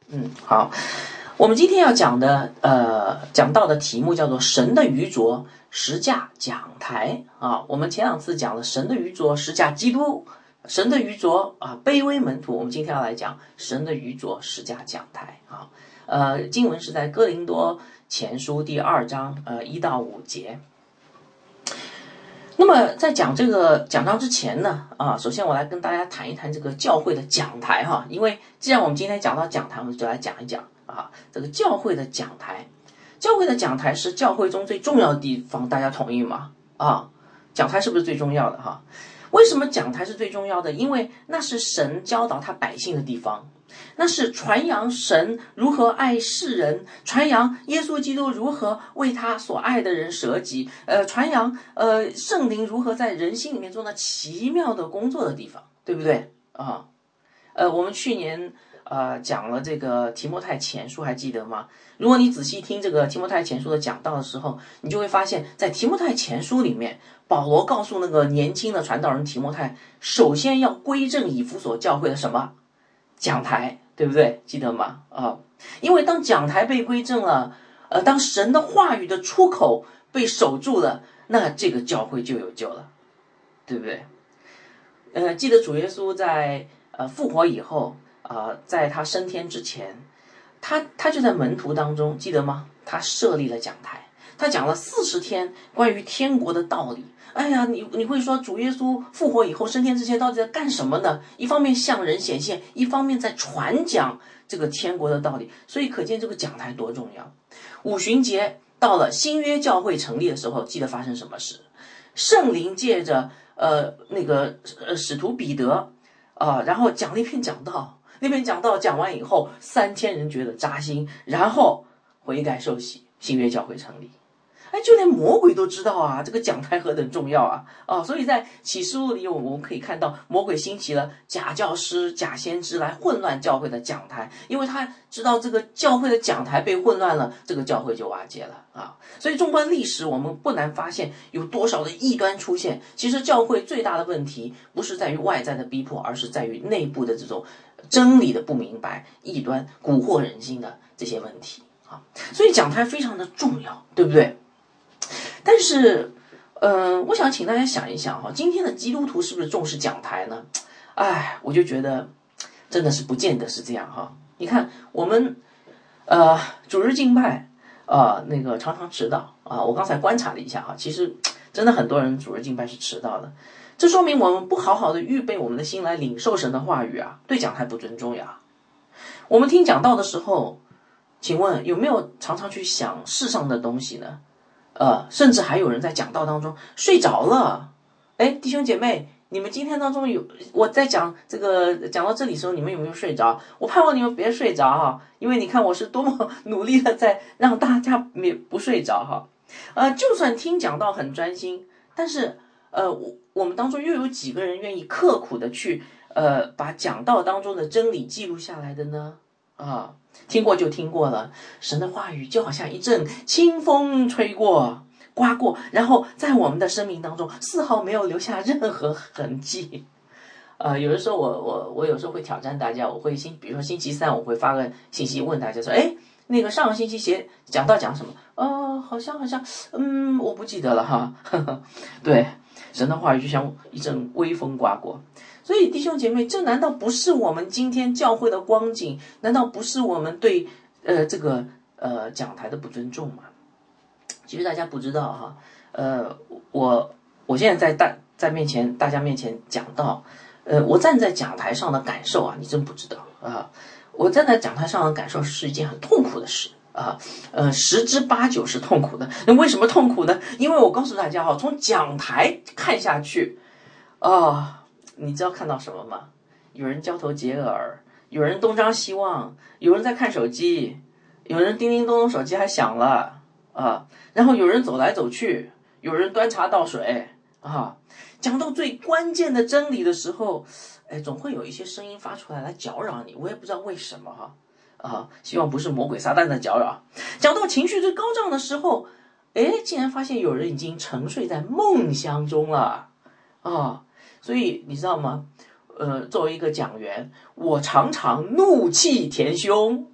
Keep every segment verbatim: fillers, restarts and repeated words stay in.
嗯，好，我们今天要讲的，呃，讲到的题目叫做神的愚拙十架讲台啊。我们前两次讲了神的愚拙十架基督，神的愚拙啊卑微门徒，我们今天要来讲神的愚拙十架讲台啊。呃，经文是在哥林多前书第二章呃一到五节。那么在讲这个讲章之前呢，啊，首先我来跟大家谈一谈这个教会的讲台哈，因为既然我们今天讲到讲台，我们就来讲一讲啊，这个教会的讲台。教会的讲台是教会中最重要的地方，大家同意吗？啊，讲台是不是最重要的哈？为什么讲台是最重要的？因为那是神教导他百姓的地方。那是传扬神如何爱世人，传扬耶稣基督如何为他所爱的人舍己，呃，传扬呃圣灵如何在人心里面做那奇妙的工作的地方，对不对啊？呃，我们去年呃讲了这个提摩太前书，还记得吗？如果你仔细听这个提摩太前书的讲道的时候，你就会发现，在提摩太前书里面，保罗告诉那个年轻的传道人提摩太，首先要归正以弗所教会的什么？讲台，对不对？记得吗？啊，因为当讲台被归正了，呃，当神的话语的出口被守住了，那这个教会就有救了，对不对？呃，记得主耶稣在呃复活以后啊、呃，在他升天之前，他他就在门徒当中，记得吗？他设立了讲台，他讲了四十天关于天国的道理。哎呀，你你会说主耶稣复活以后升天之前到底在干什么呢？一方面向人显现，一方面在传讲这个天国的道理，所以可见这个讲台多重要。五旬节到了，新约教会成立的时候，记得发生什么事？圣灵借着呃那个呃使徒彼得啊、呃，然后讲了一篇讲道，那篇讲道讲完以后，三千人觉得扎心，然后悔改受洗，新约教会成立。哎，就连魔鬼都知道啊，这个讲台何等重要啊！啊，所以在启示录里，我们可以看到魔鬼兴起了假教师、假先知来混乱教会的讲台，因为他知道这个教会的讲台被混乱了，这个教会就瓦解了啊。所以纵观历史，我们不难发现有多少的异端出现。其实教会最大的问题不是在于外在的逼迫，而是在于内部的这种真理的不明白、异端蛊惑人心的这些问题啊。所以讲台非常的重要，对不对？但是，呃，我想请大家想一想哈，今天的基督徒是不是重视讲台呢？哎，我就觉得真的是不见得是这样哈。你看我们呃主日敬拜啊、呃，那个常常迟到啊，我刚才观察了一下哈，其实真的很多人主日敬拜是迟到的，这说明我们不好好的预备我们的心来领受神的话语啊，对讲台不尊重呀。我们听讲道的时候，请问有没有常常去想世上的东西呢？呃，甚至还有人在讲道当中睡着了。哎，弟兄姐妹，你们今天当中有我在讲这个讲到这里的时候，你们有没有睡着？我盼望你们别睡着哈，因为你看我是多么努力的在让大家也不睡着哈。呃，就算听讲道很专心，但是呃，我我们当中又有几个人愿意刻苦的去呃把讲道当中的真理记录下来的呢？啊，听过就听过了，神的话语就好像一阵清风吹过、刮过，然后在我们的生命当中丝毫没有留下任何痕迹。呃，有的时候我我我有时候会挑战大家，我会星，比如说星期三我会发个信息问大家说，哎，那个上个星期写讲到讲什么？呃，好像好像，嗯，我不记得了哈。呵呵，对，神的话语就像一阵微风刮过。所以弟兄姐妹，这难道不是我们今天教会的光景？难道不是我们对呃这个呃讲台的不尊重吗？其实大家不知道哈，呃，我我现在在大在面前大家面前讲到，呃，我站在讲台上的感受啊，你真不知道啊！我站在讲台上的感受是一件很痛苦的事啊，呃，十之八九是痛苦的。那为什么痛苦呢？因为我告诉大家哈，从讲台看下去，啊。你知道看到什么吗？有人交头接耳，有人东张西望，有人在看手机，有人叮叮咚咚手机还响了啊，然后有人走来走去，有人端茶倒水啊。讲到最关键的真理的时候，哎，总会有一些声音发出来来搅扰你，我也不知道为什么哈啊，希望不是魔鬼撒旦的搅扰。讲到情绪最高涨的时候，哎，竟然发现有人已经沉睡在梦乡中了啊。所以你知道吗？呃，作为一个讲员，我常常怒气填胸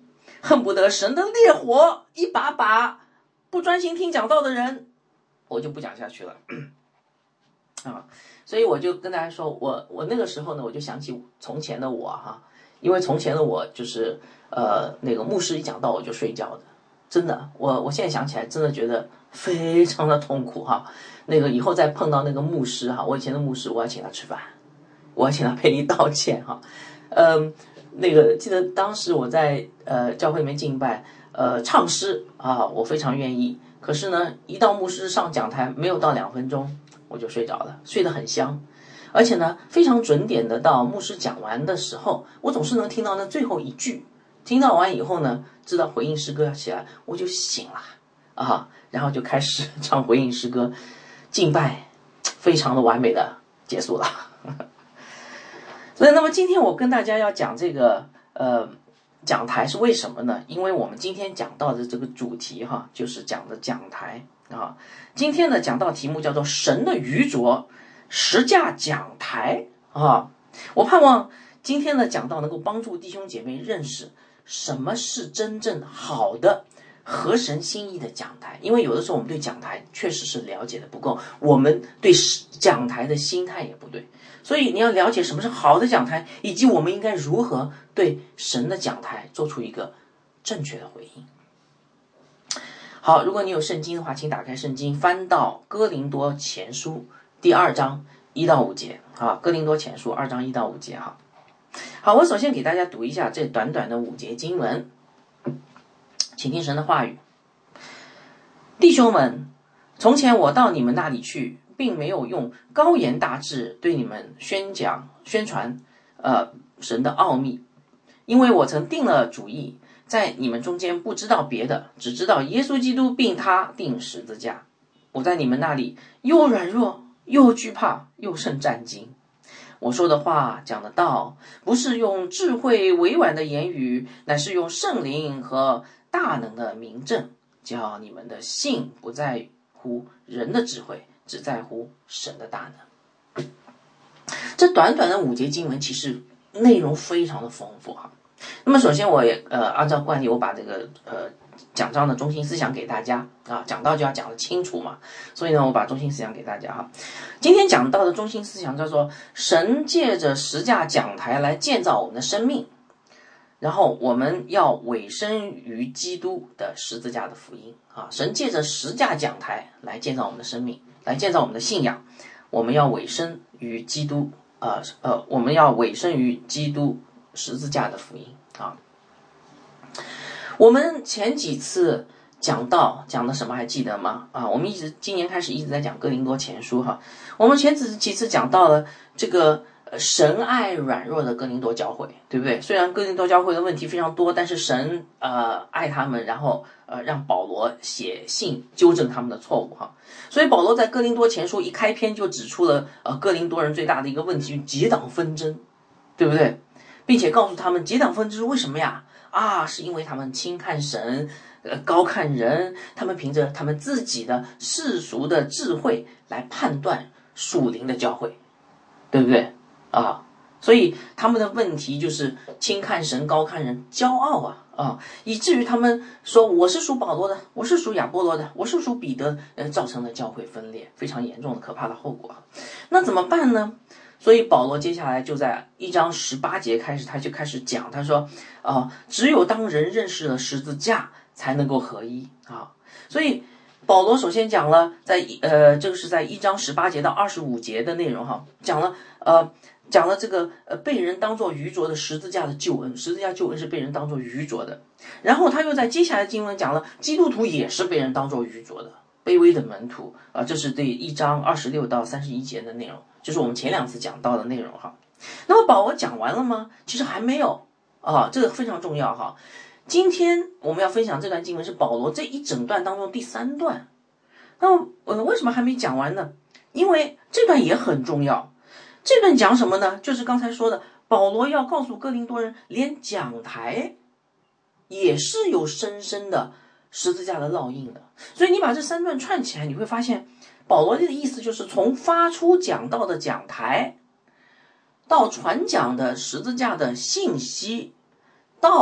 恨不得神的烈火一把把不专心听讲道的人，我就不讲下去了啊。所以我就跟大家说，我我那个时候呢，我就想起从前的我哈，因为从前的我就是呃那个牧师一讲道我就睡觉的，真的，我我现在想起来真的觉得非常的痛苦哈。那个以后再碰到那个牧师哈，我以前的牧师，我要请他吃饭，我要请他赔礼道歉哈。嗯，那个记得当时我在呃教会里面敬拜，呃唱诗啊，我非常愿意。可是呢，一到牧师上讲台，没有到两分钟，我就睡着了，睡得很香，而且呢，非常准点的到牧师讲完的时候，我总是能听到那最后一句。听到完以后呢，知道回应诗歌要起来，我就醒了啊，然后就开始唱回应诗歌，敬拜非常的完美的结束了。所以，那么今天我跟大家要讲这个呃讲台是为什么呢？因为我们今天讲到的这个主题哈，就是讲的讲台啊。今天的讲到题目叫做神的愚拙十架讲台啊。我盼望今天的讲道能够帮助弟兄姐妹认识什么是真正好的合神心意的讲台，因为有的时候我们对讲台确实是了解的不够，我们对讲台的心态也不对，所以你要了解什么是好的讲台，以及我们应该如何对神的讲台做出一个正确的回应。好，如果你有圣经的话，请打开圣经，翻到哥林多前书第二章一到五节啊，哥林多前书二章一到五节哈。好，我首先给大家读一下这短短的五节经文，请听神的话语。弟兄们，从前我到你们那里去，并没有用高言大志对你们宣讲宣传呃神的奥秘，因为我曾定了主意，在你们中间不知道别的，只知道耶稣基督并他钉十字架。我在你们那里又软弱又惧怕又甚战惊。我说的话讲的道，不是用智慧委婉的言语，乃是用圣灵和大能的明证，叫你们的信不在乎人的智慧，只在乎神的大能。这短短的五节经文其实内容非常的丰富哈。那么首先我也呃按照惯例，我把这个呃讲章的中心思想给大家啊，讲到就要讲得清楚嘛，所以呢我把中心思想给大家哈。今天讲到的中心思想叫做神借着十架讲台来建造我们的生命，然后我们要委身于基督的十字架的福音啊。神借着十架讲台来建造我们的生命，来建造我们的信仰，我们要委身于基督呃呃我们要委身于基督十字架的福音啊。我们前几次讲到讲的什么还记得吗？啊，我们一直今年开始一直在讲哥林多前书哈。我们前几次讲到了这个神爱软弱的哥林多教会，对不对？虽然哥林多教会的问题非常多，但是神呃爱他们，然后呃让保罗写信纠正他们的错误哈。所以保罗在哥林多前书一开篇就指出了呃哥林多人最大的一个问题，结党纷争，对不对？并且告诉他们结党纷争是为什么呀？啊，是因为他们轻看神，呃，高看人，他们凭着他们自己的世俗的智慧来判断属灵的教会，对不对啊？所以他们的问题就是轻看神，高看人，骄傲啊啊，以至于他们说我是属保罗的，我是属亚波罗的，我是属彼得，呃，造成了教会分裂，非常严重的可怕的后果。那怎么办呢？所以保罗接下来就在一章十八节开始，他就开始讲，他说，啊、呃，只有当人认识了十字架，才能够合一啊。所以保罗首先讲了，在呃，这个是在一章十八节到二十五节的内容哈，讲了呃，讲了这个呃被人当作愚拙的十字架的救恩，十字架救恩是被人当作愚拙的。然后他又在接下来经文讲了，基督徒也是被人当作愚拙的。卑微的门徒啊、呃，这是对一章二十六到三十一节的内容，就是我们前两次讲到的内容哈。那么保罗讲完了吗？其实还没有啊，这个非常重要哈。今天我们要分享这段经文是保罗这一整段当中第三段。那么呃，为什么还没讲完呢？因为这段也很重要。这段讲什么呢？就是刚才说的，保罗要告诉哥林多人，连讲台也是有深深的十字架的烙印的。所以你把这三段串起来，你会发现保罗的意思就是从发出讲道的讲台，到传讲的十字架的信息，到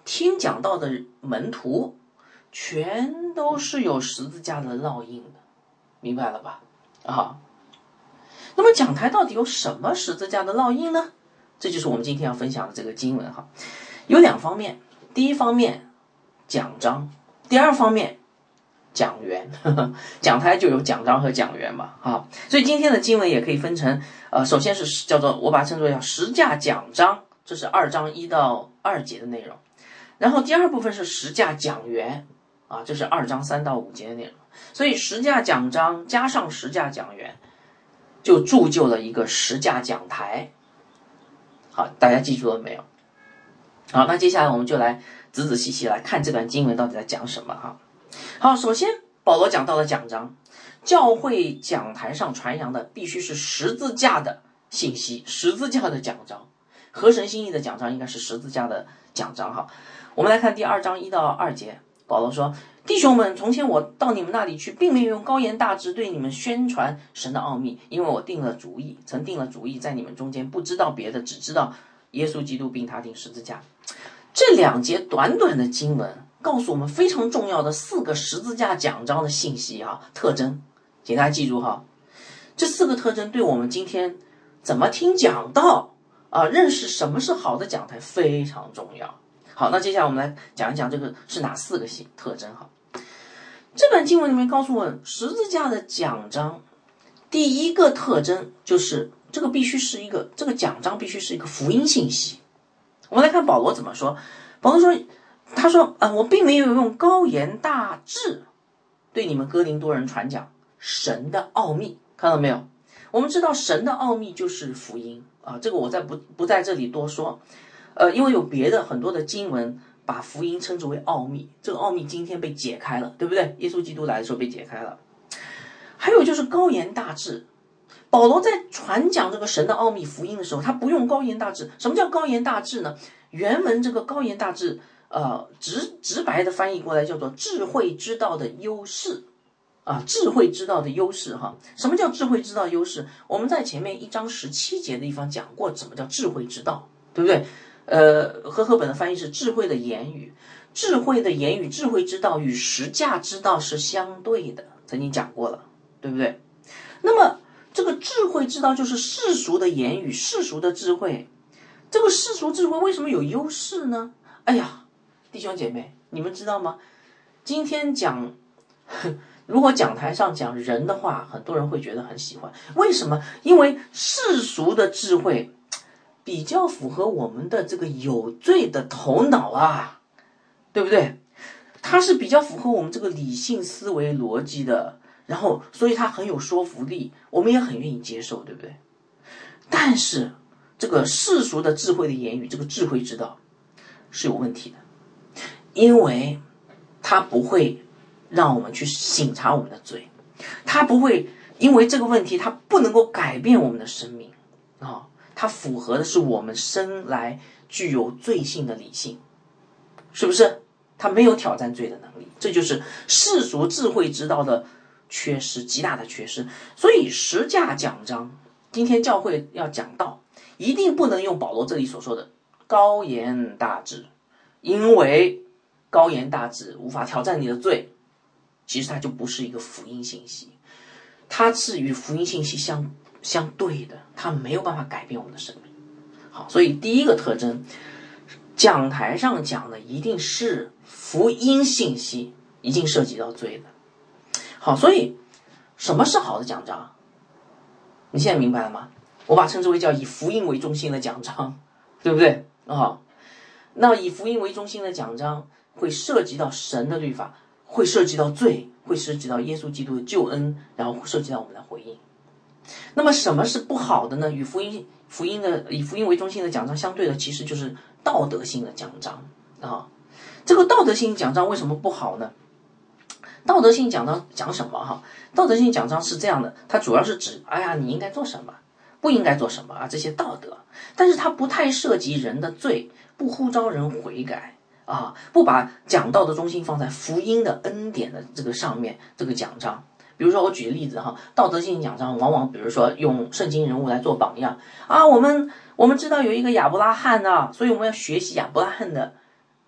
听讲道的门徒全都是有十字架的烙印的，明白了吧？啊，那么讲台到底有什么十字架的烙印呢？这就是我们今天要分享的这个经文哈，有两方面，第一方面讲章，第二方面讲员，呵呵，讲台就有讲章和讲员嘛，啊，所以今天的经文也可以分成，呃，首先是叫做我把它称作叫十架讲章，这是二章一到二节的内容，然后第二部分是十架讲员，啊，这是二章三到五节的内容，所以十架讲章加上十架讲员，就铸就了一个十架讲台。好，大家记住了没有？好，那接下来我们就来仔仔细细来看这段经文到底在讲什么哈。好，首先保罗讲到了讲章，教会讲台上传扬的必须是十字架的信息，十字架的讲章，合神心意的讲章应该是十字架的讲章哈。我们来看第二章一到二节，保罗说：弟兄们，从前我到你们那里去，并没有用高言大志对你们宣传神的奥秘，因为我定了主意，曾定了主意，在你们中间不知道别的，只知道耶稣基督并他定十字架。这两节短短的经文告诉我们非常重要的四个十字架讲章的信息啊，特征，请大家记住哈。这四个特征对我们今天怎么听讲道啊，认识什么是好的讲台非常重要。好，那接下来我们来讲一讲这个是哪四个特征哈。这本经文里面告诉我们，十字架的讲章第一个特征就是这个必须是一个这个讲章必须是一个福音信息。我们来看保罗怎么说，保罗说，他说，呃，我并没有用高言大志对你们哥林多人传讲神的奥秘，看到没有？我们知道神的奥秘就是福音啊，这个我再不不在这里多说，呃，因为有别的很多的经文把福音称之为奥秘，这个奥秘今天被解开了，对不对？耶稣基督来的时候被解开了。还有就是高言大志，保罗在传讲这个神的奥秘福音的时候，他不用高言大志。什么叫高言大志呢？原文这个高言大志，呃，直直白的翻译过来叫做智慧之道的优势啊，智慧之道的优势哈。什么叫智慧之道优势？我们在前面一章十七节的地方讲过，什么叫智慧之道，对不对？呃，和合本的翻译是智慧的言语，智慧的言语，智慧之道与实价之道是相对的，曾经讲过了，对不对？那么这个智慧之道就是世俗的言语，世俗的智慧。这个世俗智慧为什么有优势呢？哎呀，弟兄姐妹，你们知道吗？今天讲，如果讲台上讲人的话，很多人会觉得很喜欢。为什么？因为世俗的智慧比较符合我们的这个有罪的头脑啊，对不对？它是比较符合我们这个理性思维逻辑的，然后所以它很有说服力，我们也很愿意接受，对不对？但是这个世俗的智慧的言语，这个智慧之道是有问题的，因为它不会让我们去省察我们的罪，它不会因为这个问题它不能够改变我们的生命啊，它符合的是我们生来具有罪性的理性，是不是？它没有挑战罪的能力，这就是世俗智慧之道的缺失，极大的缺失。所以十架讲章，今天教会要讲道，一定不能用保罗这里所说的高言大志，因为高言大志无法挑战你的罪，其实它就不是一个福音信息，它是与福音信息相相对的，它没有办法改变我们的生命。好，所以第一个特征，讲台上讲的一定是福音信息，已经涉及到罪的。好，所以什么是好的讲章？你现在明白了吗？我把它称之为叫以福音为中心的讲章，对不对？哦，那以福音为中心的讲章会涉及到神的律法，会涉及到罪，会涉及到耶稣基督的救恩，然后涉及到我们的回应。那么什么是不好的呢？与福音福音的以福音为中心的讲章相对的，其实就是道德性的讲章啊。这个道德性讲章为什么不好呢？道德性讲章讲什么哈？道德性讲章是这样的，它主要是指，哎呀，你应该做什么，不应该做什么啊，这些道德，但是它不太涉及人的罪，不呼召人悔改啊，不把讲道的中心放在福音的恩典的这个上面，这个讲章。比如说我举个例子哈，道德性讲章往往比如说用圣经人物来做榜样啊，我们我们知道有一个亚伯拉罕啊，所以我们要学习亚伯拉罕的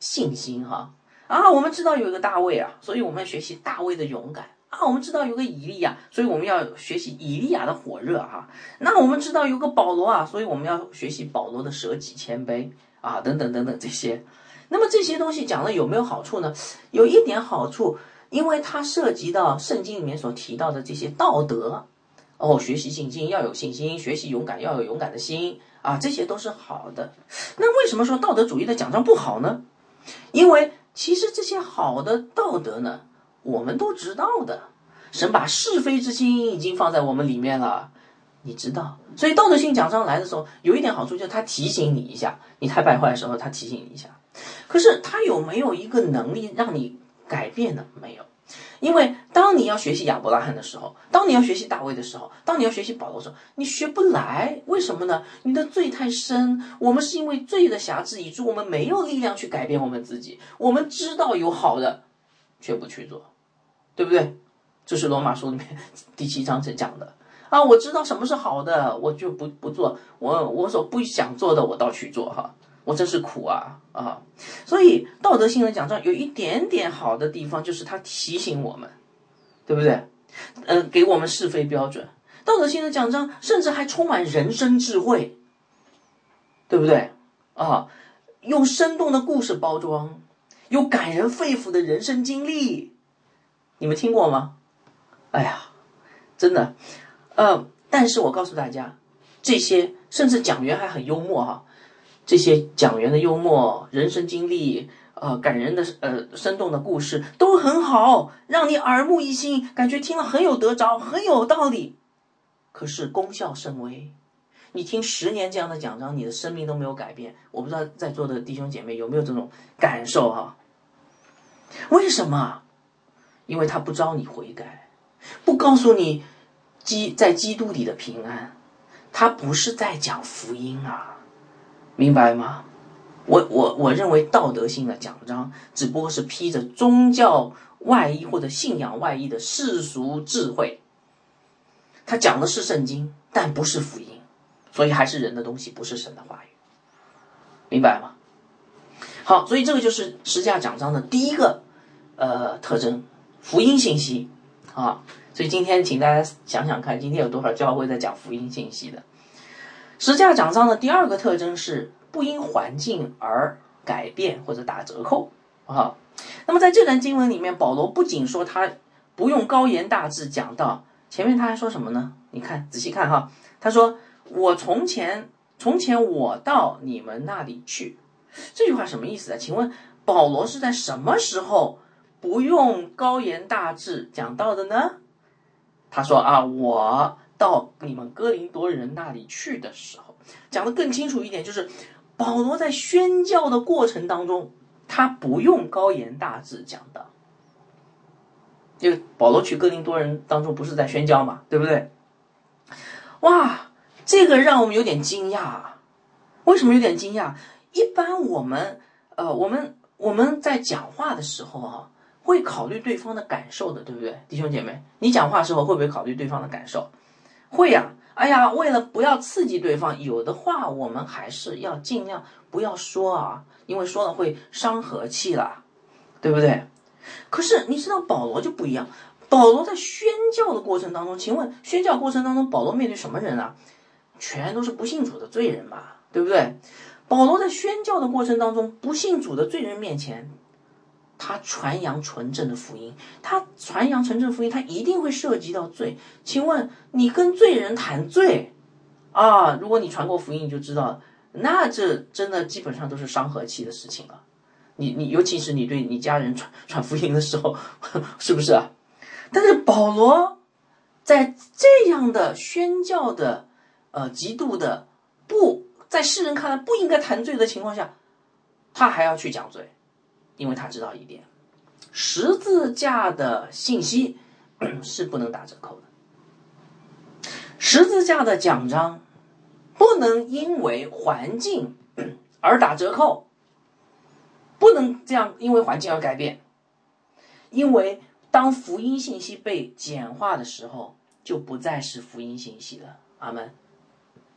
信心哈啊，我们知道有一个大卫啊，所以我们要学习大卫的勇敢啊。我们知道有个以利亚，所以我们要学习以利亚的火热哈。那我们知道有个保罗啊，所以我们要学习保罗的舍己谦卑啊，等等等等这些。那么这些东西讲了有没有好处呢？有一点好处，因为它涉及到圣经里面所提到的这些道德哦，学习信心要有信心，学习勇敢要有勇敢的心啊，这些都是好的。那为什么说道德主义的奖章不好呢？因为其实这些好的道德呢，我们都知道的，神把是非之心已经放在我们里面了，你知道。所以道德性奖章来的时候，有一点好处就是他提醒你一下，你太败坏的时候他提醒你一下。可是他有没有一个能力让你改变呢？没有。因为当你要学习亚伯拉罕的时候，当你要学习大卫的时候，当你要学习保罗的时候，你学不来。为什么呢？你的罪太深，我们是因为罪的辖制，以致我们没有力量去改变我们自己。我们知道有好的，却不去做，对不对？这是罗马书里面第七章讲的啊。我知道什么是好的，我就不不做，我我所不想做的，我倒去做哈。我真是苦啊啊！所以道德性的奖章有一点点好的地方，就是它提醒我们，对不对？呃，给我们是非标准。道德性的奖章甚至还充满人生智慧，对不对啊？用生动的故事包装，有感人肺腑的人生经历，你们听过吗？哎呀，真的，呃，但是我告诉大家，这些甚至讲员还很幽默哈。这些讲员的幽默、人生经历、呃感人的呃生动的故事都很好，让你耳目一新，感觉听了很有得着，很有道理。可是功效甚微，你听十年这样的讲章，你的生命都没有改变。我不知道在座的弟兄姐妹有没有这种感受哈？为什么？因为他不招你悔改，不告诉你基在基督里的平安，他不是在讲福音啊。明白吗？我我我认为道德性的奖章只不过是披着宗教外衣或者信仰外衣的世俗智慧，它讲的是圣经，但不是福音，所以还是人的东西，不是神的话语，明白吗？好，所以这个就是十架奖章的第一个呃特征，福音信息啊。所以今天请大家想想看，今天有多少教会在讲福音信息的？十架奖章的第二个特征是不因环境而改变或者打折扣啊。那么在这段经文里面，保罗不仅说他不用高言大志讲道，前面他还说什么呢？你看仔细看哈，他说我从前从前我到你们那里去，这句话什么意思啊？请问保罗是在什么时候不用高言大志讲道的呢？他说啊，我到你们哥林多人那里去的时候，讲得更清楚一点，就是保罗在宣教的过程当中，他不用高言大志讲道。因为保罗去哥林多人当中不是在宣教嘛，对不对？哇，这个让我们有点惊讶。为什么有点惊讶？一般我们呃，我们我们在讲话的时候啊，会考虑对方的感受的，对不对，弟兄姐妹？你讲话的时候会不会考虑对方的感受？会呀、啊。哎呀，为了不要刺激对方，有的话我们还是要尽量不要说啊，因为说了会伤和气啦，对不对？可是你知道保罗就不一样，保罗在宣教的过程当中，请问宣教过程当中保罗面对什么人啊？全都是不信主的罪人嘛，对不对？保罗在宣教的过程当中，不信主的罪人面前，他传扬纯正的福音，他传扬纯正福音，他一定会涉及到罪。请问你跟罪人谈罪啊？如果你传过福音，你就知道，那这真的基本上都是伤和气的事情了。你你尤其是你对你家人传传福音的时候，是不是啊？但是保罗在这样的宣教的呃极度的不在世人看来不应该谈罪的情况下，他还要去讲罪。因为他知道一点，十字架的信息是不能打折扣的，十字架的奖章不能因为环境而打折扣，不能这样因为环境而改变，因为当福音信息被简化的时候，就不再是福音信息了。阿们。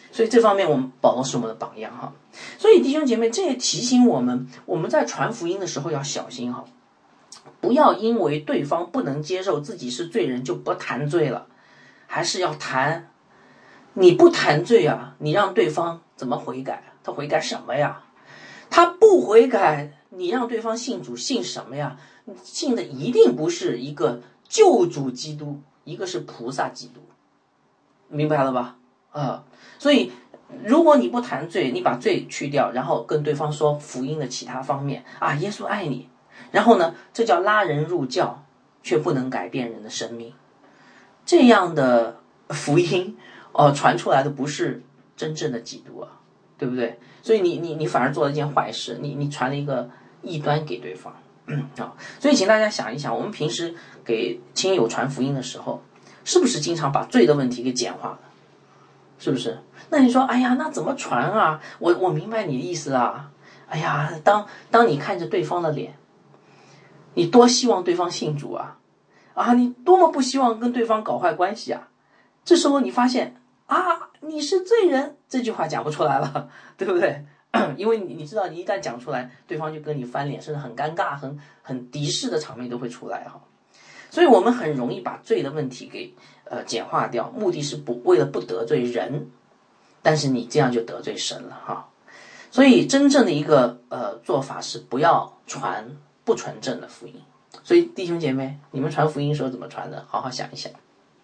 所以这方面我们保罗是我们的榜样哈。所以弟兄姐妹，这也提醒我们，我们在传福音的时候要小心哈，不要因为对方不能接受自己是罪人就不谈罪了，还是要谈。你不谈罪啊，你让对方怎么悔改？他悔改什么呀？他不悔改，你让对方信主，信什么呀？信的一定不是一个救主基督，一个是菩萨基督，明白了吧？啊，所以如果你不谈罪，你把罪去掉，然后跟对方说福音的其他方面啊，耶稣爱你，然后呢，这叫拉人入教，却不能改变人的生命。这样的福音，哦，传出来的不是真正的基督啊，对不对？所以你你你反而做了一件坏事，你你传了一个异端给对方啊。所以请大家想一想，我们平时给亲友传福音的时候，是不是经常把罪的问题给简化了？是不是？那你说，哎呀，那怎么传啊？我我明白你的意思啊。哎呀，当当你看着对方的脸，你多希望对方信主啊，啊，你多么不希望跟对方搞坏关系啊。这时候你发现啊，你是罪人，这句话讲不出来了，对不对？因为你你知道，你一旦讲出来，对方就跟你翻脸，甚至很尴尬、很很敌视的场面都会出来哈。所以我们很容易把罪的问题给呃简化掉，目的是不为了不得罪人，但是你这样就得罪神了哈。所以真正的一个呃做法是不要传不纯正的福音。所以弟兄姐妹，你们传福音时候怎么传的？好好想一想。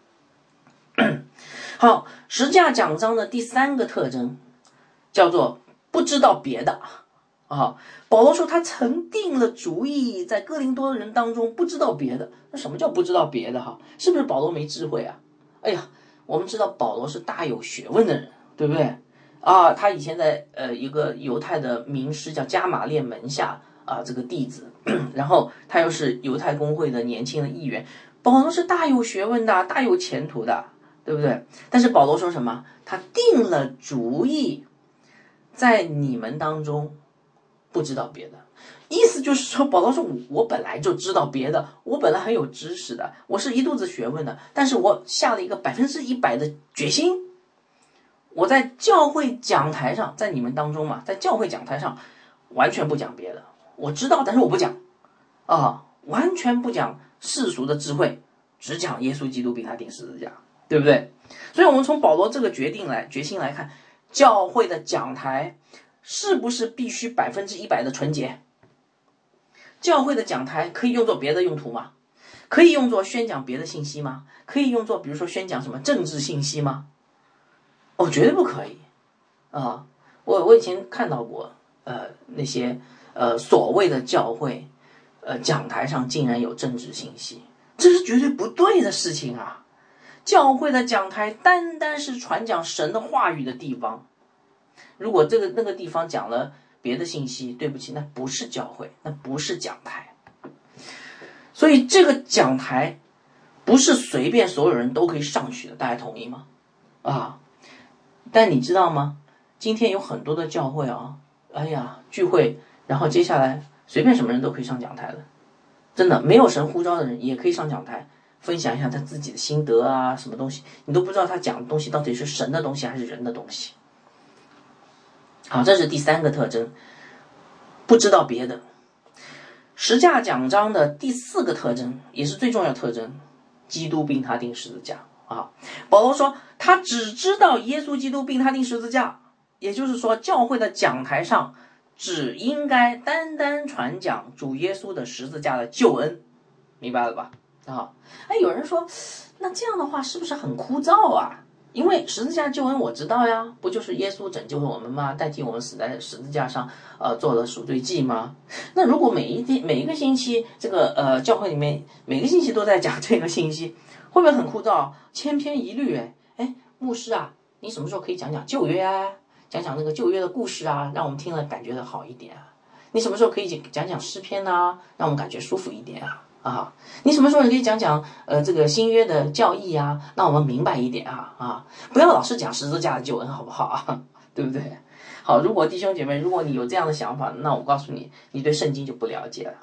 好，十架讲章的第三个特征叫做不知道别的啊。保罗说他曾定了主意，在哥林多人当中不知道别的。那什么叫不知道别的哈？是不是保罗没智慧啊？哎呀，我们知道保罗是大有学问的人，对不对啊？他以前在呃一个犹太的名师叫加玛列门下啊这个弟子，然后他又是犹太公会的年轻的议员。保罗是大有学问的，大有前途的，对不对？但是保罗说什么？他定了主意，在你们当中不知道别的。意思就是说，保罗说我本来就知道别的，我本来很有知识的，我是一肚子学问的，但是我下了一个百分之一百的决心，我在教会讲台上，在你们当中嘛，在教会讲台上完全不讲别的，我知道，但是我不讲啊，完全不讲世俗的智慧，只讲耶稣基督并他钉十字架，对不对？所以我们从保罗这个决定来决心来看，教会的讲台是不是必须百分之一百的纯洁？教会的讲台可以用作别的用途吗？可以用作宣讲别的信息吗？可以用作比如说宣讲什么政治信息吗？哦，绝对不可以啊！我我以前看到过，呃，那些呃所谓的教会，呃讲台上竟然有政治信息，这是绝对不对的事情啊！教会的讲台单单是传讲神的话语的地方，如果这个那个地方讲了别的信息，对不起，那不是教会，那不是讲台。所以这个讲台不是随便所有人都可以上去的，大家同意吗？啊！但你知道吗？今天有很多的教会啊，哎呀，聚会，然后接下来随便什么人都可以上讲台了，真的，没有神呼召的人也可以上讲台，分享一下他自己的心得啊，什么东西，你都不知道他讲的东西到底是神的东西还是人的东西。好，这是第三个特征，不知道别的。十架讲章的第四个特征，也是最重要的特征，基督并他钉十字架啊。保罗说他只知道耶稣基督并他钉十字架，也就是说教会的讲台上只应该单单传讲主耶稣的十字架的救恩，明白了吧？啊，哎，有人说那这样的话是不是很枯燥啊？因为十字架救恩我知道呀，不就是耶稣拯救了我们吗？代替我们死在十字架上，呃，做了赎罪祭吗？那如果每一天每一个星期，这个呃教会里面每个星期都在讲这个信息，会不会很枯燥？千篇一律哎哎，牧师啊，你什么时候可以讲讲旧约啊？讲讲那个旧约的故事啊，让我们听了感觉的好一点啊？你什么时候可以讲讲诗篇啊，让我们感觉舒服一点啊？啊，你什么时候你可以讲讲呃这个新约的教义啊，让我们明白一点啊啊！不要老是讲十字架的救恩，好不好啊？对不对？好，如果弟兄姐妹，如果你有这样的想法，那我告诉你，你对圣经就不了解了哈。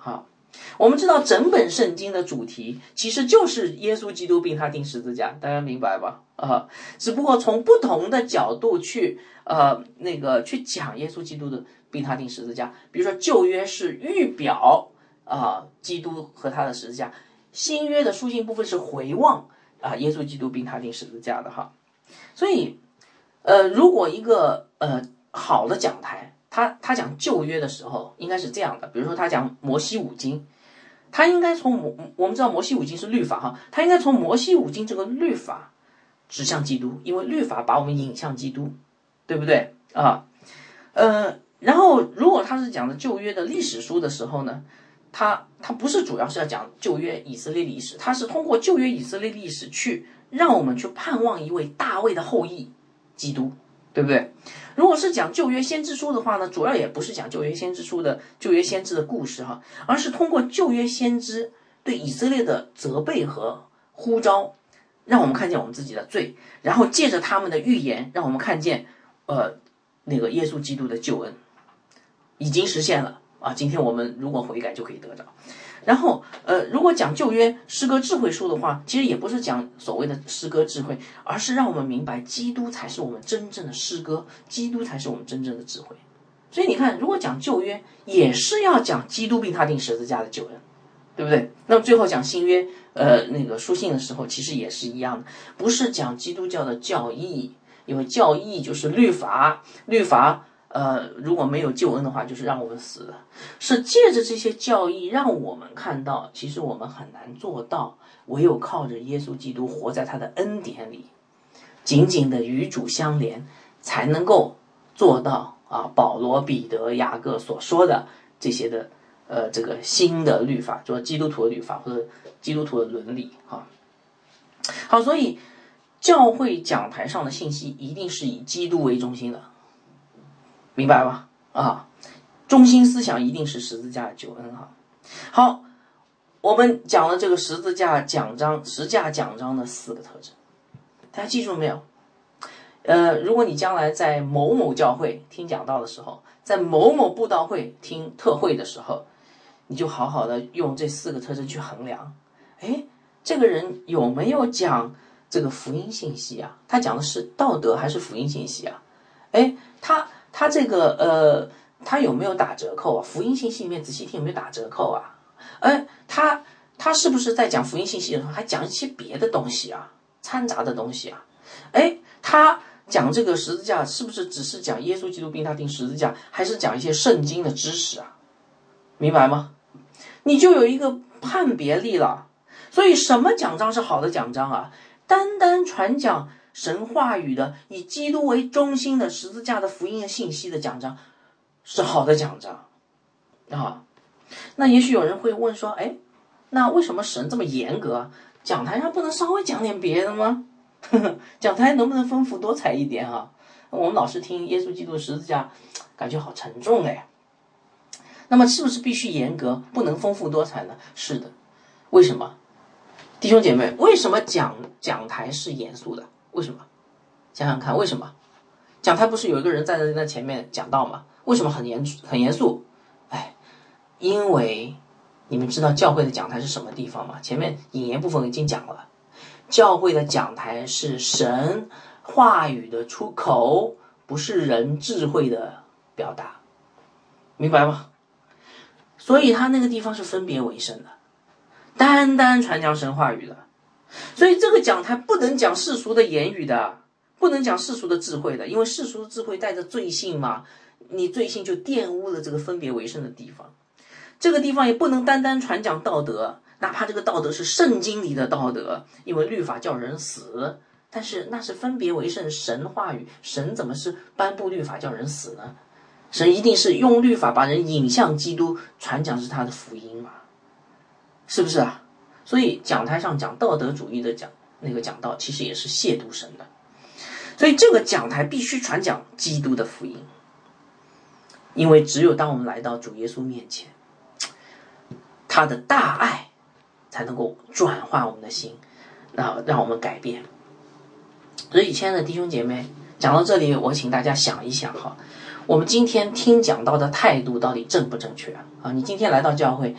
我们知道整本圣经的主题其实就是耶稣基督并他钉十字架，大家明白吧？啊，只不过从不同的角度去呃那个去讲耶稣基督的并他钉十字架。比如说旧约是预表啊、呃、基督和他的十字架，新约的书信部分是回望啊、呃、耶稣基督并他钉十字架的哈。所以呃如果一个呃好的讲台，他他讲旧约的时候应该是这样的，比如说他讲摩西五经，他应该从摩我们知道摩西五经是律法哈，他应该从摩西五经这个律法指向基督，因为律法把我们引向基督，对不对啊？呃，然后如果他是讲的旧约的历史书的时候呢，他他不是主要是要讲旧约以色列历史，他是通过旧约以色列历史去让我们去盼望一位大卫的后裔基督，对不对？如果是讲旧约先知书的话呢，主要也不是讲旧约先知书的旧约先知的故事哈，而是通过旧约先知对以色列的责备和呼召，让我们看见我们自己的罪，然后借着他们的预言，让我们看见呃那个耶稣基督的救恩已经实现了啊！今天我们如果悔改就可以得着。然后呃，如果讲旧约诗歌智慧书的话，其实也不是讲所谓的诗歌智慧，而是让我们明白基督才是我们真正的诗歌，基督才是我们真正的智慧。所以你看，如果讲旧约也是要讲基督并他钉十字架的救恩，对不对？那么最后讲新约呃那个书信的时候，其实也是一样的，不是讲基督教的教义，因为教义就是律法，律法呃，如果没有救恩的话，就是让我们死的。是借着这些教义，让我们看到，其实我们很难做到，唯有靠着耶稣基督活在他的恩典里，紧紧的与主相连，才能够做到啊，保罗、彼得、雅各所说的这些的呃这个新的律法，就是基督徒的律法或者基督徒的伦理啊。好，所以教会讲台上的信息一定是以基督为中心的。明白吧？啊，中心思想一定是十字架的救恩哈。好，我们讲了这个十字架奖章、十架奖章的四个特征，大家记住没有？呃，如果你将来在某某教会听讲道的时候，在某某布道会听特会的时候，你就好好的用这四个特征去衡量。哎，这个人有没有讲这个福音信息啊？他讲的是道德还是福音信息啊？哎，他。他这个呃，他有没有打折扣啊？福音信息里面仔细听有没有打折扣啊？哎，他他是不是在讲福音信息的时候还讲一些别的东西啊，掺杂的东西啊？哎，他讲这个十字架是不是只是讲耶稣基督并他钉十字架，还是讲一些圣经的知识啊？明白吗？你就有一个判别力了。所以什么奖章是好的奖章啊？单单传讲神话语的，以基督为中心的十字架的福音的信息的奖章是好的奖章啊。那也许有人会问说，哎，那为什么神这么严格？讲台上不能稍微讲点别的吗？讲台能不能丰富多彩一点啊？我们老是听耶稣基督十字架，感觉好沉重哎。那么是不是必须严格，不能丰富多彩呢？是的。为什么？弟兄姐妹，为什么讲讲台是严肃的？为什么？想想看，为什么？讲台不是有一个人站在那前面讲道吗？为什么很严很严肃？哎，因为你们知道教会的讲台是什么地方吗？前面引言部分已经讲了，教会的讲台是神话语的出口，不是人智慧的表达，明白吗？所以他那个地方是分别为圣的，单单传讲神话语的。所以这个讲台不能讲世俗的言语的，不能讲世俗的智慧的，因为世俗的智慧带着罪性嘛，你罪性就玷污了这个分别为圣的地方。这个地方也不能单单传讲道德，哪怕这个道德是圣经里的道德，因为律法叫人死，但是那是分别为圣神话语，神怎么是颁布律法叫人死呢？神一定是用律法把人引向基督，传讲是他的福音嘛，是不是啊？所以讲台上讲道德主义的讲那个讲道，其实也是亵渎神的。所以这个讲台必须传讲基督的福音，因为只有当我们来到主耶稣面前，他的大爱才能够转化我们的心，那让我们改变。所以亲爱的弟兄姐妹，讲到这里，我请大家想一想哈，我们今天听讲道的态度到底正不正确啊？你今天来到教会，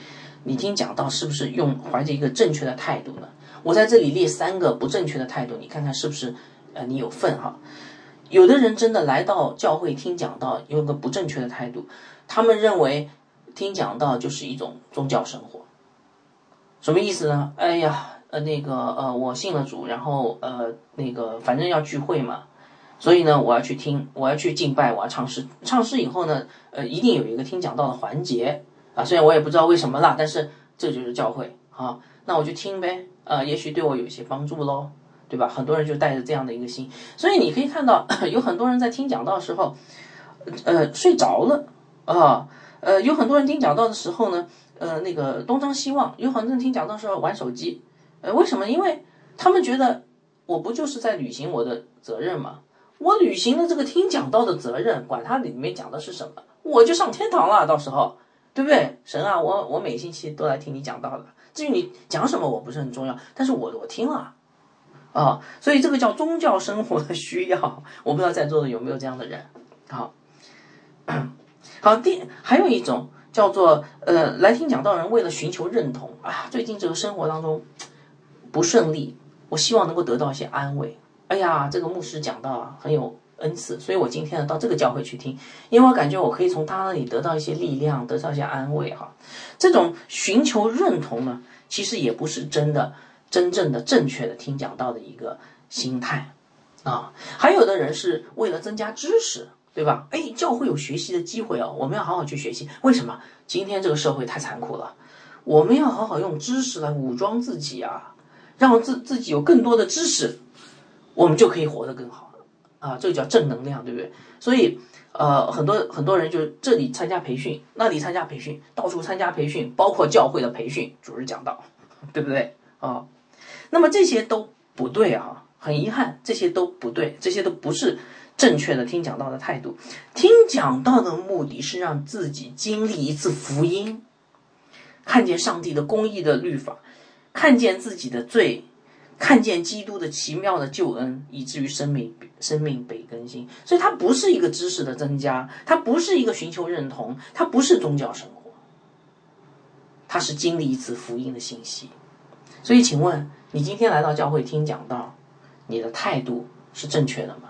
你听讲道是不是用怀着一个正确的态度呢？我在这里列三个不正确的态度，你看看是不是呃你有份哈？有的人真的来到教会听讲道，有个不正确的态度，他们认为听讲道就是一种宗教生活。什么意思呢？哎呀，呃，那个呃，我信了主，然后呃，那个反正要聚会嘛，所以呢，我要去听，我要去敬拜，我要唱诗。唱诗以后呢，呃，一定有一个听讲道的环节啊，虽然我也不知道为什么啦，但是这就是教会啊，那我就听呗，呃，也许对我有一些帮助喽，对吧？很多人就带着这样的一个心，所以你可以看到，有很多人在听讲道的时候，呃，睡着了啊，呃，有很多人听讲道的时候呢。呃，那个东张西望，有很多人听讲道时候玩手机，呃，为什么？因为他们觉得我不就是在履行我的责任吗？我履行了这个听讲道的责任，管它里面讲的是什么，我就上天堂了，到时候，对不对？神啊，我我每星期都来听你讲道的，至于你讲什么我不是很重要，但是我我听了啊，所以这个叫宗教生活的需要，我不知道在座的有没有这样的人。好，好，第还有一种。叫做呃，来听讲道人为了寻求认同啊，最近这个生活当中不顺利，我希望能够得到一些安慰。哎呀，这个牧师讲道啊很有恩赐，所以我今天呢到这个教会去听，因为我感觉我可以从他那里得到一些力量，得到一些安慰哈。这种寻求认同呢，其实也不是真的真正的正确的听讲道的一个心态啊。还有的人是为了增加知识。对吧？哎，教会有学习的机会哦，我们要好好去学习。为什么？今天这个社会太残酷了，我们要好好用知识来武装自己啊，让自自己有更多的知识，我们就可以活得更好啊。这个叫正能量，对不对？所以，呃，很多很多人就这里参加培训，那里参加培训，到处参加培训，包括教会的培训，主日讲道，对不对啊？那么这些都不对啊，很遗憾，这些都不对，这些都不是。正确的听讲道的态度，听讲道的目的是让自己经历一次福音，看见上帝的公义的律法，看见自己的罪，看见基督的奇妙的救恩，以至于生命生命被更新。所以它不是一个知识的增加，它不是一个寻求认同，它不是宗教生活，它是经历一次福音的信息。所以请问你今天来到教会听讲道，你的态度是正确的吗？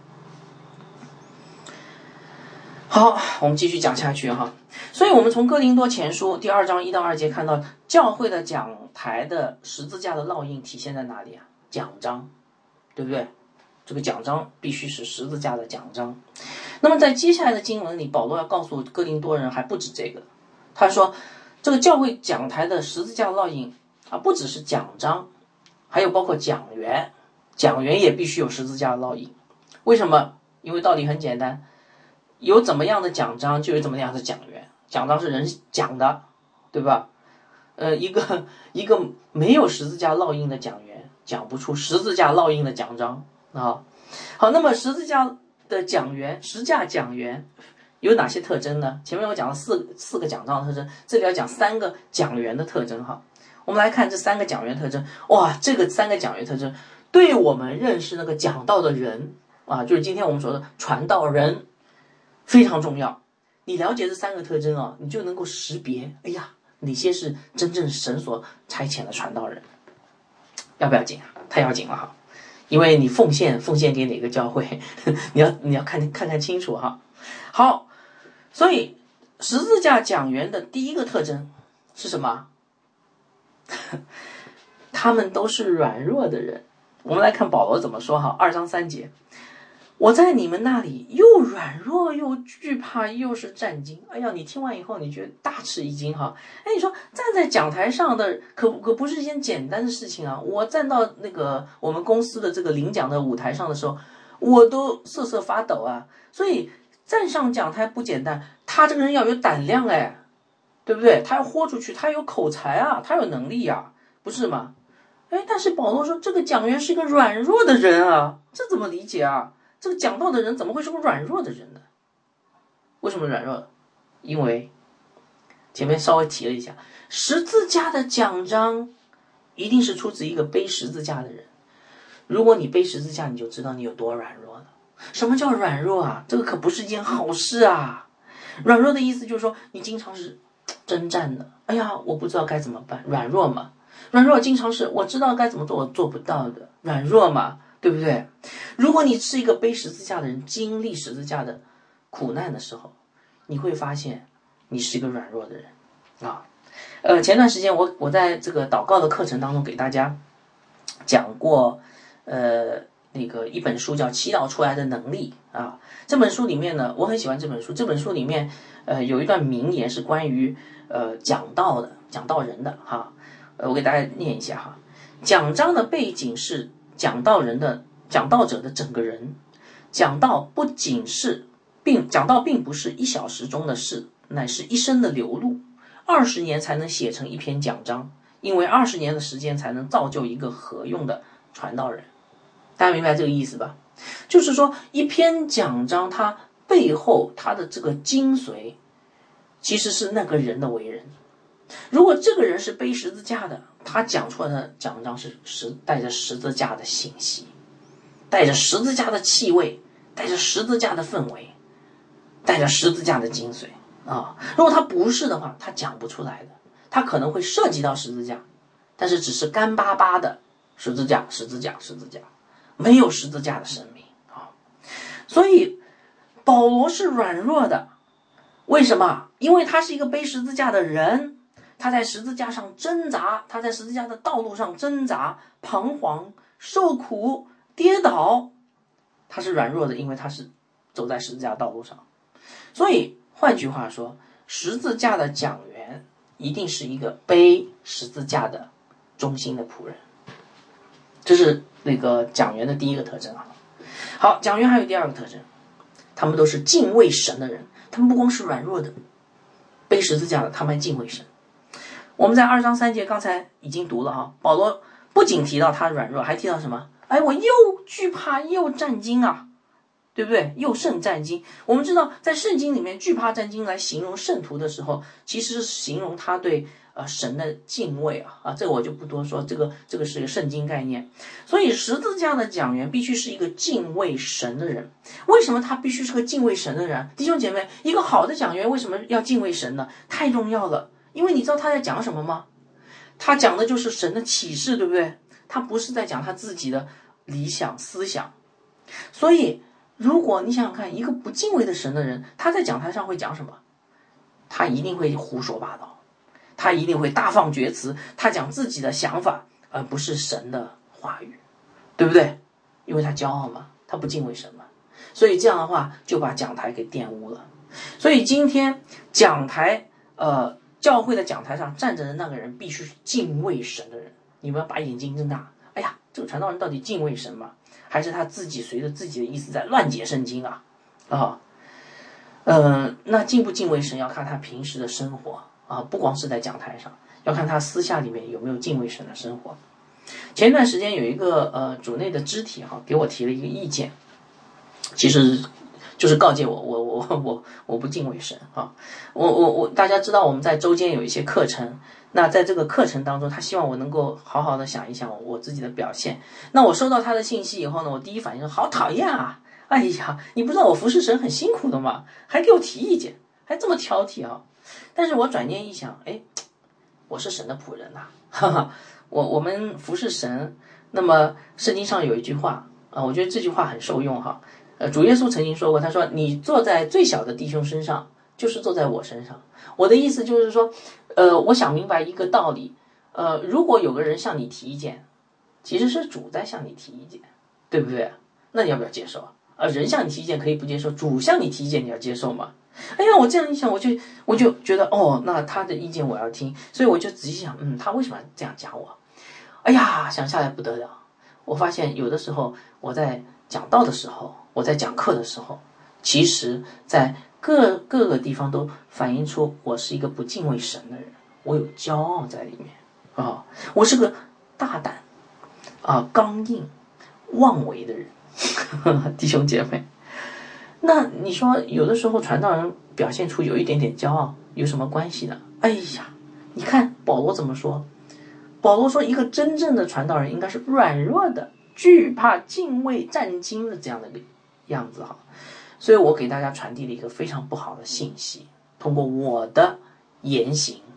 好，我们继续讲下去哈。所以我们从哥林多前书第二章一到二节看到，教会的讲台的十字架的烙印体现在哪里啊？奖章，对不对？这个奖章必须是十字架的奖章。那么在接下来的经文里，保罗要告诉哥林多人还不止这个，他说这个教会讲台的十字架烙印啊，不只是奖章，还有包括讲员，讲员也必须有十字架的烙印。为什么？因为道理很简单。有怎么样的奖章，就有怎么样的讲员。奖章是人讲的，对吧？呃，一个一个没有十字架烙印的讲员，讲不出十字架烙印的奖章啊。好，那么十字架的讲员，十架讲员有哪些特征呢？前面我讲了四四个奖章的特征，这里要讲三个讲员的特征哈。我们来看这三个讲员特征，哇，这个三个讲员特征对我们认识那个讲道的人啊，就是今天我们说的传道人。非常重要，你了解这三个特征啊，你就能够识别，哎呀，哪些是真正神所差遣的传道人，要不要紧啊？太要紧了哈，因为你奉献奉献给哪个教会，你要你要看看看清楚哈。好，所以十字架讲员的第一个特征是什么？他们都是软弱的人。我们来看保罗怎么说哈，二章三节。我在你们那里又软弱又惧怕又是战惊。哎呀，你听完以后你觉得大吃一惊哈。哎，你说站在讲台上的可可不是一件简单的事情啊。我站到那个我们公司的这个领奖的舞台上的时候，我都瑟瑟发抖啊。所以站上讲台不简单，他这个人要有胆量哎，对不对？他要豁出去，他有口才啊，他有能力啊，不是吗？哎，但是保罗说这个讲员是个软弱的人啊，这怎么理解啊？这个讲道的人怎么会是个软弱的人呢？为什么软弱？因为前面稍微提了一下，十字架的奖章一定是出自一个背十字架的人。如果你背十字架，你就知道你有多软弱了。什么叫软弱啊？这个可不是一件好事啊！软弱的意思就是说，你经常是征战的，哎呀，我不知道该怎么办，软弱嘛，软弱经常是我知道该怎么做，我做不到的，软弱嘛，对不对？如果你是一个背十字架的人，经历十字架的苦难的时候，你会发现你是一个软弱的人啊。呃，前段时间我我在这个祷告的课程当中给大家讲过，呃，那个一本书叫《祈祷出来的能力》啊。这本书里面呢，我很喜欢这本书。这本书里面，呃，有一段名言是关于呃讲道的，讲道人的哈。呃，我给大家念一下哈。讲章的背景是讲道人的讲道者的整个人，讲道不仅是并讲道并不是一小时中的事，乃是一生的流露。二十年才能写成一篇讲章，因为二十年的时间才能造就一个合用的传道人。大家明白这个意思吧？就是说，一篇讲章它背后它的这个精髓，其实是那个人的为人。如果这个人是背十字架的，他讲出来的讲章是十带着十字架的信息，带着十字架的气味，带着十字架的氛围，带着十字架的精髓啊！如果他不是的话，他讲不出来的。他可能会涉及到十字架，但是只是干巴巴的十字架，十字架，十字架，没有十字架的生命啊！所以保罗是软弱的，为什么？因为他是一个背十字架的人，他在十字架上挣扎，他在十字架的道路上挣扎、彷徨、受苦、跌倒，他是软弱的，因为他是走在十字架道路上。所以换句话说，十字架的讲员一定是一个背十字架的忠心的仆人，这是那个讲员的第一个特征啊。好，讲员还有第二个特征，他们都是敬畏神的人，他们不光是软弱的背十字架的，他们还敬畏神。我们在二章三节刚才已经读了哈，保罗不仅提到他软弱，还提到什么？哎，我又惧怕又战惊啊，对不对？又甚战惊。我们知道，在圣经里面，惧怕战惊来形容圣徒的时候，其实是形容他对呃神的敬畏啊啊，这个我就不多说，这个这个是一个圣经概念。所以十字架的讲员必须是一个敬畏神的人。为什么他必须是个敬畏神的人？弟兄姐妹，一个好的讲员为什么要敬畏神呢？太重要了。因为你知道他在讲什么吗？他讲的就是神的启示，对不对？他不是在讲他自己的理想思想。所以如果你想想看，一个不敬畏的神的人，他在讲台上会讲什么？他一定会胡说八道，他一定会大放厥词，他讲自己的想法，而不是神的话语，对不对？因为他骄傲嘛，他不敬畏神嘛，所以这样的话就把讲台给玷污了。所以今天讲台呃教会的讲台上站着的那个人必须是敬畏神的人。你们把眼睛睁大，哎呀，这个传道人到底敬畏神吗？还是他自己随着自己的意思在乱解圣经啊？啊，呃，那敬不敬畏神要看他平时的生活啊，不光是在讲台上，要看他私下里面有没有敬畏神的生活。前段时间有一个呃主内的肢体哈、啊，给我提了一个意见，其实就是告诫我，我我我我不敬畏神啊！我我我，大家知道我们在周间有一些课程，那在这个课程当中，他希望我能够好好的想一想我自己的表现。那我收到他的信息以后呢，我第一反应是好讨厌啊！哎呀，你不知道我服侍神很辛苦的吗？还给我提意见，还这么挑剔啊！但是我转念一想，哎，我是神的仆人呐、啊，哈哈，我我们服侍神。那么圣经上有一句话啊，我觉得这句话很受用哈。呃，主耶稣曾经说过，他说：“你坐在最小的弟兄身上，就是坐在我身上。”我的意思就是说，呃，我想明白一个道理，呃，如果有个人向你提意见，其实是主在向你提意见，对不对？那你要不要接受啊？啊，人向你提意见可以不接受，主向你提意见你要接受吗？哎呀，我这样一想，我就我就觉得，哦，那他的意见我要听，所以我就仔细想，嗯，他为什么这样讲我？哎呀，想下来不得了，我发现有的时候我在讲道的时候，我在讲课的时候，其实在各各个地方都反映出我是一个不敬畏神的人，我有骄傲在里面啊，我是个大胆啊、刚硬、妄为的人，弟兄姐妹。那你说有的时候传道人表现出有一点点骄傲，有什么关系呢？哎呀，你看保罗怎么说？保罗说，一个真正的传道人应该是软弱的、惧怕、敬畏、战惊的这样的一个样子哈。所以我给大家传递了一个非常不好的信息，通过我的言行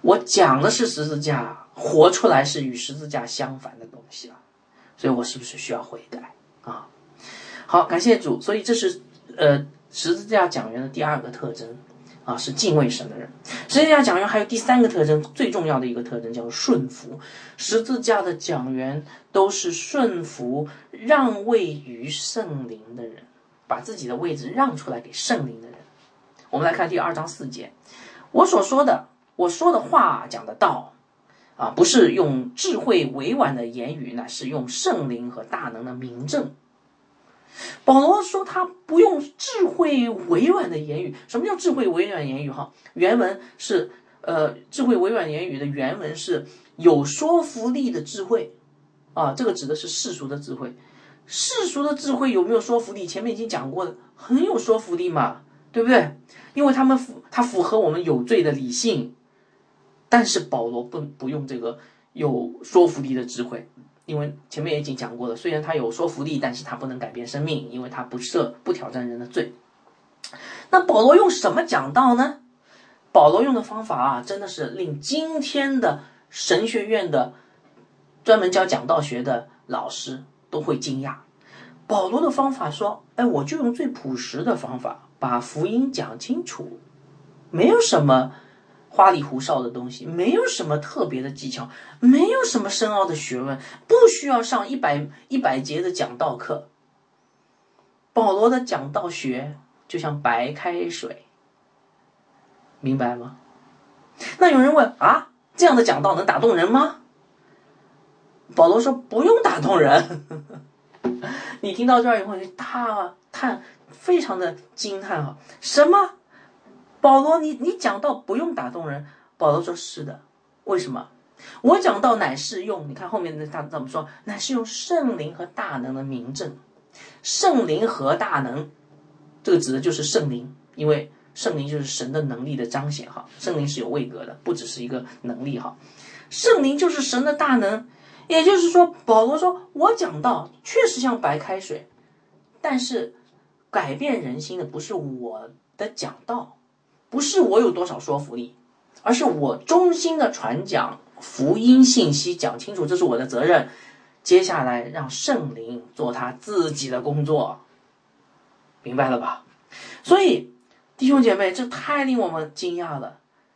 我讲的是十字架，活出来是与十字架相反的东西啊，所以我是不是需要悔改啊？好，感谢主。所以这是呃十字架讲员的第二个特征啊，是敬畏神的人。十字架讲员还有第三个特征，最重要的一个特征叫做顺服。十字架的讲员都是顺服、让位于圣灵的人，把自己的位置让出来给圣灵的人。我们来看第二章四节，我所说的，我说的话讲的道啊，不是用智慧委婉的言语，乃是用圣灵和大能的明证。保罗说他不用智慧委婉的言语。什么叫智慧委婉言语？哈，原文是呃，智慧委婉言语的原文是有说服力的智慧啊，这个指的是世俗的智慧。世俗的智慧有没有说服力？前面已经讲过的，很有说服力嘛，对不对？因为他们符它符合我们有罪的理性。但是保罗不不用这个有说服力的智慧。因为前面也已经讲过了，虽然他有说服力，但是他不能改变生命，因为他不赦不挑战人的罪。那保罗用什么讲道呢？保罗用的方法啊，真的是令今天的神学院的专门教讲道学的老师都会惊讶。保罗的方法说，哎，我就用最朴实的方法把福音讲清楚，没有什么花里胡哨的东西，没有什么特别的技巧，没有什么深奥的学问，不需要上一百一百节的讲道课。保罗的讲道学就像白开水，明白吗？那有人问啊，这样的讲道能打动人吗？保罗说不用打动人。你听到这儿以后，你大叹，非常的惊叹啊！什么？保罗，你你讲道不用打动人？保罗说是的。为什么？我讲道乃是用，你看后面的他怎么说？乃是用圣灵和大能的明证。圣灵和大能，这个指的就是圣灵，因为圣灵就是神的能力的彰显哈。圣灵是有位格的，不只是一个能力哈。圣灵就是神的大能，也就是说，保罗说我讲道确实像白开水，但是改变人心的不是我的讲道，不是我有多少说服力，而是我衷心的传讲福音信息，讲清楚，这是我的责任。接下来让圣灵做他自己的工作，明白了吧？所以弟兄姐妹，这太令我们惊讶了。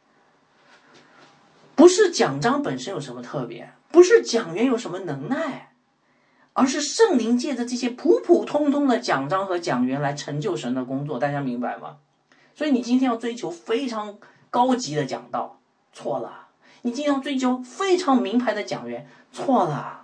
不是讲章本身有什么特别，不是讲员有什么能耐，而是圣灵借着这些普普通通的讲章和讲员来成就神的工作，大家明白吗？所以你今天要追求非常高级的讲道，错了；你今天要追求非常名牌的讲员，错了。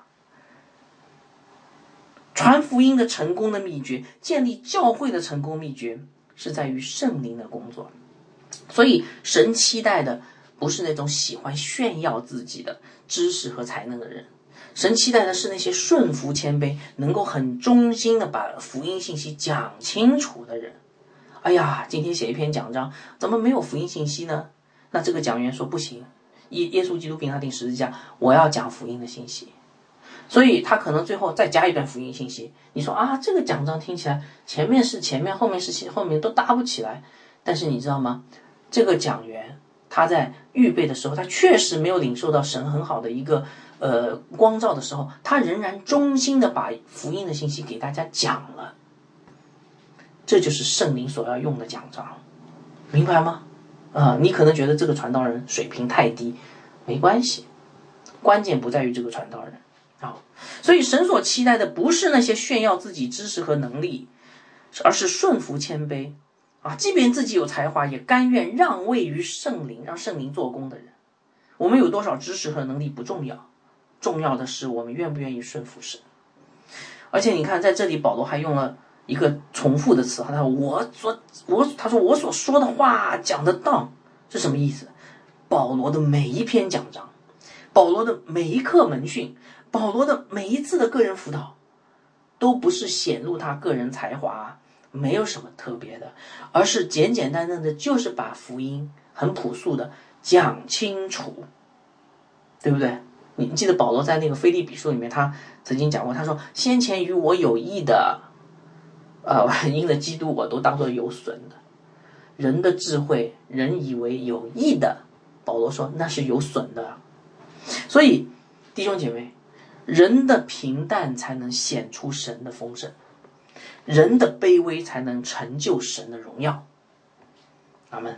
传福音的成功的秘诀，建立教会的成功秘诀，是在于圣灵的工作。所以神期待的不是那种喜欢炫耀自己的知识和才能的人，神期待的是那些顺服谦卑，能够很忠心的把福音信息讲清楚的人。哎呀，今天写一篇讲章，怎么没有福音信息呢？那这个讲员说不行，耶耶稣基督并他定十字架，我要讲福音的信息。所以他可能最后再加一段福音信息。你说啊，这个讲章听起来前面是前面，后面是后面，都搭不起来。但是你知道吗？这个讲员他在预备的时候，他确实没有领受到神很好的一个呃光照的时候，他仍然忠心的把福音的信息给大家讲了。这就是圣灵所要用的讲章，明白吗？啊、呃，你可能觉得这个传道人水平太低，没关系，关键不在于这个传道人。啊，所以神所期待的不是那些炫耀自己知识和能力，而是顺服谦卑啊，即便自己有才华，也甘愿让位于圣灵，让圣灵做工的人。我们有多少知识和能力不重要，重要的是我们愿不愿意顺服神。而且你看，在这里保罗还用了一个重复的词，他说我所我他说我所说的话讲得当，是什么意思？保罗的每一篇讲章，保罗的每一课门训，保罗的每一次的个人辅导，都不是显露他个人才华，没有什么特别的，而是简简单单的就是把福音很朴素的讲清楚，对不对？你记得保罗在那个腓立比书里面，他曾经讲过，他说先前与我有益的呃，因了基督我都当作有损的，人的智慧人以为有益的保罗说那是有损的。所以弟兄姐妹，人的平淡才能显出神的丰盛，人的卑微才能成就神的荣耀。阿们。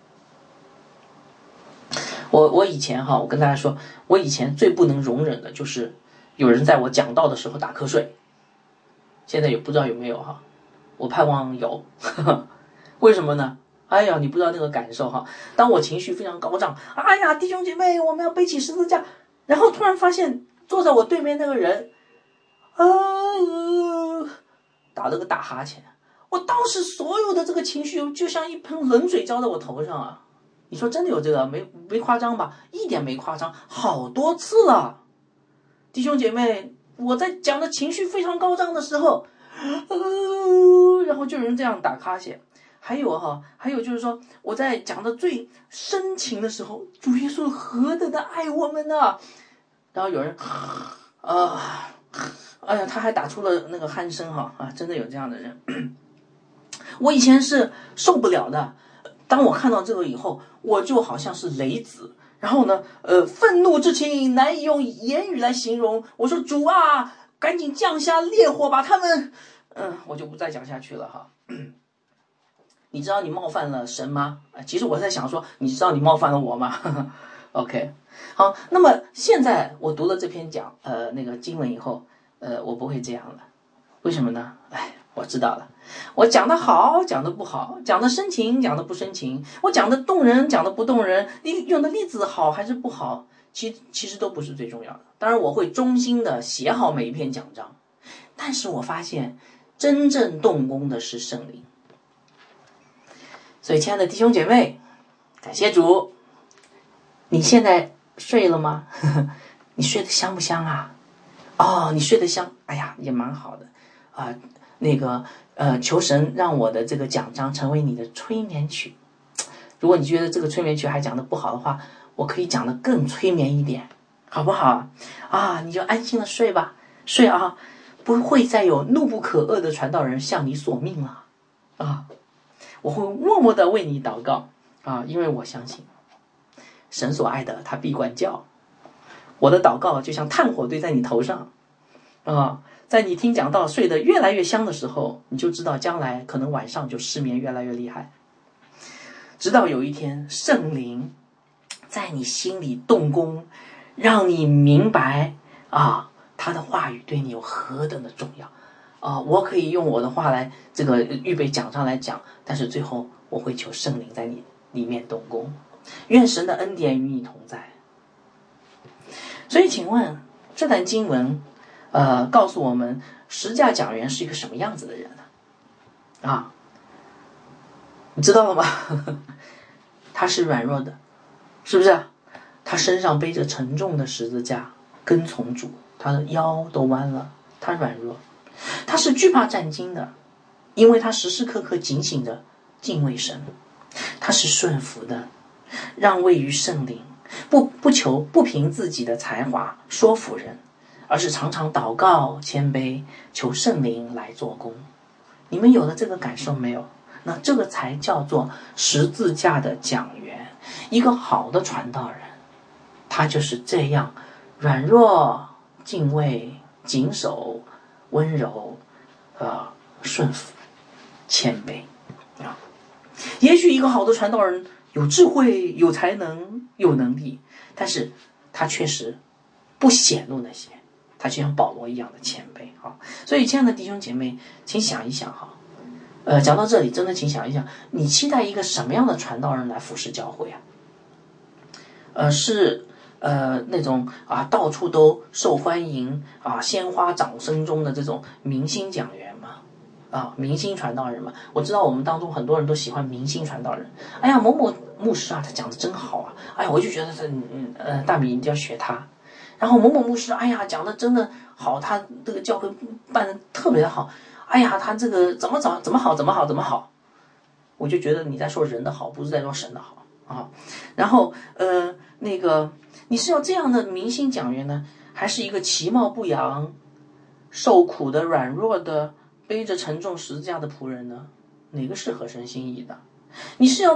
我我以前哈，我跟大家说，我以前最不能容忍的就是有人在我讲道的时候打瞌睡。现在也不知道有没有哈，我盼望有。为什么呢？哎呀，你不知道那个感受哈。当我情绪非常高涨，哎呀，弟兄姐妹，我们要背起十字架，然后突然发现坐在我对面那个人，啊、呃，打了个大哈欠。我当时所有的这个情绪就像一盆冷水浇在我头上啊！你说真的有这个？没没夸张吧？一点没夸张，好多次了。弟兄姐妹，我在讲的情绪非常高涨的时候，呃，然后就有人这样打哈欠。还有哈，还有就是说，我在讲的最深情的时候，主耶稣何等的爱我们呢？然后有人啊、呃，哎呀，他还打出了那个鼾声哈啊，真的有这样的人。我以前是受不了的，当我看到这个以后，我就好像是雷子，然后呢，呃，愤怒之情难以用言语来形容。我说主啊，赶紧降下烈火把他们，嗯、呃，我就不再讲下去了哈。你知道你冒犯了神吗？其实我在想说，你知道你冒犯了我吗？OK， 好，那么现在我读了这篇讲呃那个经文以后，呃，我不会这样了。为什么呢？哎，我知道了。我讲的好，讲的不好，讲的深情，讲的不深情，我讲的动人，讲的不动人，你用的例子好还是不好，其其实都不是最重要的。当然，我会衷心的写好每一篇讲章，但是我发现真正动工的是圣灵。所以，亲爱的弟兄姐妹，感谢主。你现在睡了吗？你睡得香不香啊？哦，你睡得香，哎呀，也蛮好的啊、呃。那个呃，求神让我的这个讲章成为你的催眠曲。如果你觉得这个催眠曲还讲得不好的话，我可以讲得更催眠一点，好不好？啊，你就安心的睡吧，睡啊，不会再有怒不可遏的传道人向你索命了啊。我会默默的为你祷告啊，因为我相信神所爱的他必管教。我的祷告就像炭火堆在你头上啊，在你听讲道睡得越来越香的时候，你就知道将来可能晚上就失眠越来越厉害，直到有一天圣灵在你心里动工，让你明白啊，他的话语对你有何等的重要啊！我可以用我的话来这个预备讲章来讲，但是最后我会求圣灵在你里面动工，愿神的恩典与你同在。所以请问这段经文呃，告诉我们十架讲员是一个什么样子的人呢？啊，你知道了吗？他是软弱的，是不是？他身上背着沉重的十字架跟从主，他的腰都弯了，他软弱。他是惧怕战惊的，因为他时时刻刻警醒着敬畏神。他是顺服的，让位于圣灵，不不求不凭自己的才华说服人，而是常常祷告谦卑，求圣灵来做工。你们有了这个感受没有？那这个才叫做十字架的讲员。一个好的传道人，他就是这样软弱、敬畏、谨守、温柔、呃顺服、谦卑啊。也许一个好的传道人有智慧、有才能、有能力，但是他确实不显露那些，他就像保罗一样的谦卑啊。所以，亲爱的弟兄姐妹，请想一想哈，呃，讲到这里，真的请想一想，你期待一个什么样的传道人来服侍教会啊？呃，是呃那种啊到处都受欢迎啊鲜花掌声中的这种明星讲员吗？啊，明星传道人嘛。我知道我们当中很多人都喜欢明星传道人。哎呀，某某牧师啊，他讲的真好啊！哎呀，我就觉得这嗯呃大米一定要学他。然后某某牧师，哎呀，讲的真的好，他这个教会办的特别的好。哎呀，他这个怎么怎么怎么好，怎么好，怎么好？我就觉得你在说人的好，不是在说神的好啊。然后呃，那个你是要这样的明星讲员呢，还是一个其貌不扬、受苦的、软弱的、背着沉重十字架的仆人呢？哪个是合神心意的？你是要在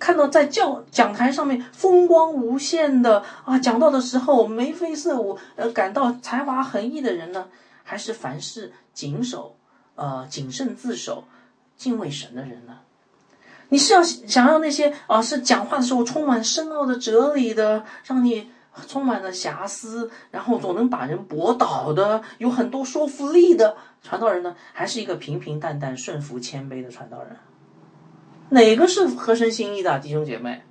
看到在教讲台上面风光无限的啊，讲到的时候眉飞色舞，呃，感到才华横溢的人呢，还是凡事谨守、呃谨慎自守、敬畏神的人呢？你是要想要那些啊，是讲话的时候充满深奥的哲理的，让你充满了遐思，然后总能把人驳倒的，有很多说服力的传道人呢，还是一个平平淡淡、顺服谦卑的传道人？哪个是合神心意的，弟兄姐妹？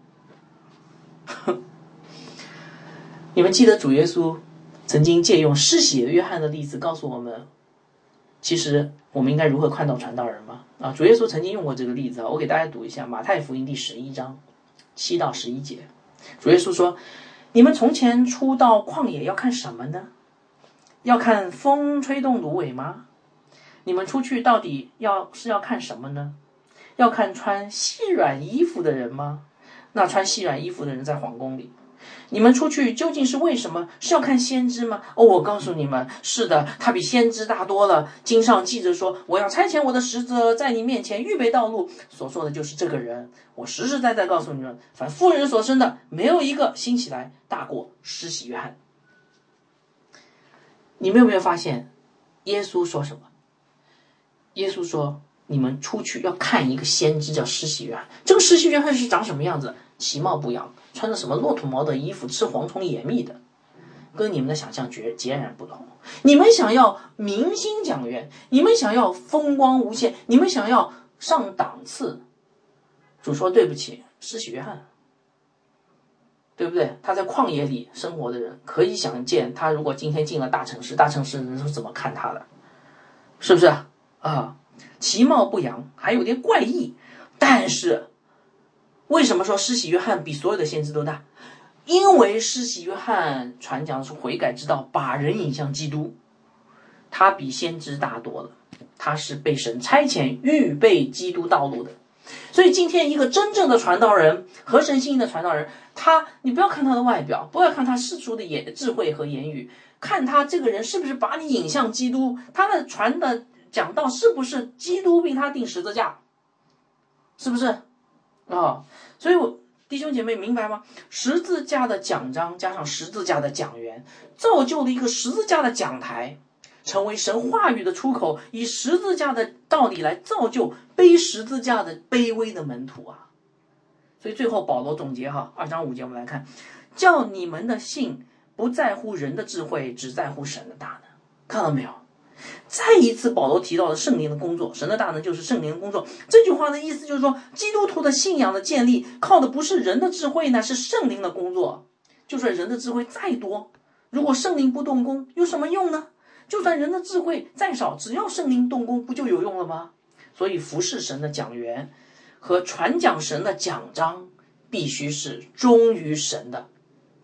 你们记得主耶稣曾经借用施洗约翰的例子告诉我们，其实我们应该如何看到传道人吗？啊，主耶稣曾经用过这个例子啊，我给大家读一下马太福音第十一章七到十一节。主耶稣说：“你们从前出到旷野要看什么呢？要看风吹动芦苇吗？你们出去到底要是要看什么呢？要看穿细软衣服的人吗？那穿细软衣服的人在皇宫里。你们出去究竟是为什么？是要看先知吗？哦，我告诉你们，是的，他比先知大多了。经上记着说，我要差遣我的使者在你面前预备道路，所说的就是这个人。我实实在在告诉你们，凡妇人所生的，没有一个兴起来大过施洗约翰。”你们有没有发现耶稣说什么？耶稣说，你们出去要看一个先知叫施洗约翰。这个施洗约翰是长什么样子？其貌不扬，穿着什么骆驼毛的衣服，吃蝗虫野蜜的，跟你们的想象截截然不同。你们想要明星讲员，你们想要风光无限，你们想要上档次，主说对不起，施洗约翰，对不对？他在旷野里生活的人，可以想见他如果今天进了大城市，大城市人是怎么看他的，是不是啊？其貌不扬，还有点怪异。但是为什么说施洗约翰比所有的先知都大？因为施洗约翰传讲的是悔改之道，把人引向基督，他比先知大多了，他是被神差遣预备基督道路的。所以今天一个真正的传道人，合神心意的传道人，他你不要看他的外表，不要看他世俗的言智慧和言语，看他这个人是不是把你引向基督，他的传的讲道是不是基督为他定十字架，是不是啊、哦？所以我弟兄姐妹明白吗？十字架的讲章加上十字架的讲员，造就了一个十字架的讲台，成为神话语的出口，以十字架的道理来造就背十字架的卑微的门徒啊。所以最后保罗总结哈，二章五节我们来看，叫你们的信不在乎人的智慧，只在乎神的大能。看到没有？再一次保罗提到了圣灵的工作，神的大能就是圣灵的工作。这句话的意思就是说，基督徒的信仰的建立靠的不是人的智慧呢，是圣灵的工作。就算人的智慧再多，如果圣灵不动工，有什么用呢？就算人的智慧再少，只要圣灵动工，不就有用了吗？所以服侍神的讲员和传讲神的讲章必须是忠于神的。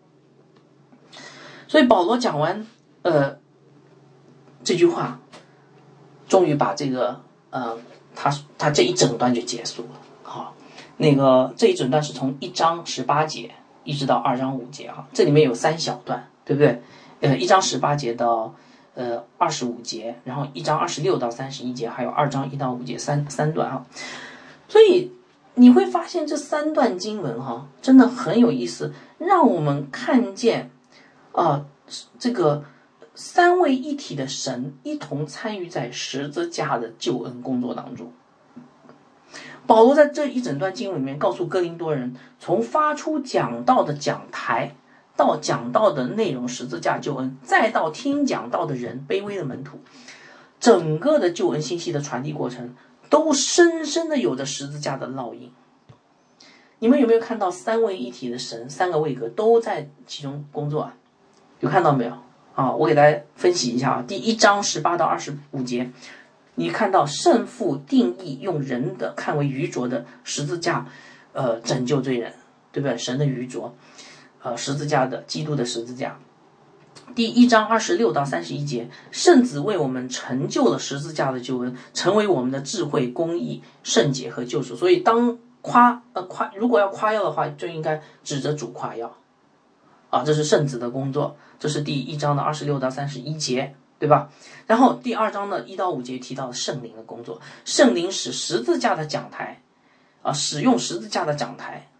所以保罗讲完呃这句话，终于把这个呃他他这一整段就结束了。好，那个这一整段是从一章十八节一直到二章五节哈，这里面有三小段，对不对？呃，一章十八节到呃二十五节，然后一章二十六到三十一节，还有二章一到五节，三三段哈。所以你会发现这三段经文哈，真的很有意思，让我们看见啊、呃、这个三位一体的神一同参与在十字架的救恩工作当中。保罗在这一整段经文里面告诉哥林多人，从发出讲道的讲台到讲道的内容十字架救恩，再到听讲道的人卑微的门徒，整个的救恩信息的传递过程都深深的有着十字架的烙印。你们有没有看到三位一体的神，三个位格都在其中工作啊？有看到没有啊？我给大家分析一下啊。第一章十八到二十五节，你看到圣父定义用人的看为愚拙的十字架，呃，拯救罪人，对不对？神的愚拙，呃，十字架的基督的十字架。第一章二十六到三十一节，圣子为我们成就了十字架的救恩，成为我们的智慧、公义、圣洁和救赎。所以当夸呃夸，如果要夸耀的话，就应该指着主夸耀啊，这是圣子的工作。这是第一章的二十六到三十一节，对吧？然后第二章的一到五节提到了圣灵的工作，圣灵使十字架的讲台啊，使用十字架的讲台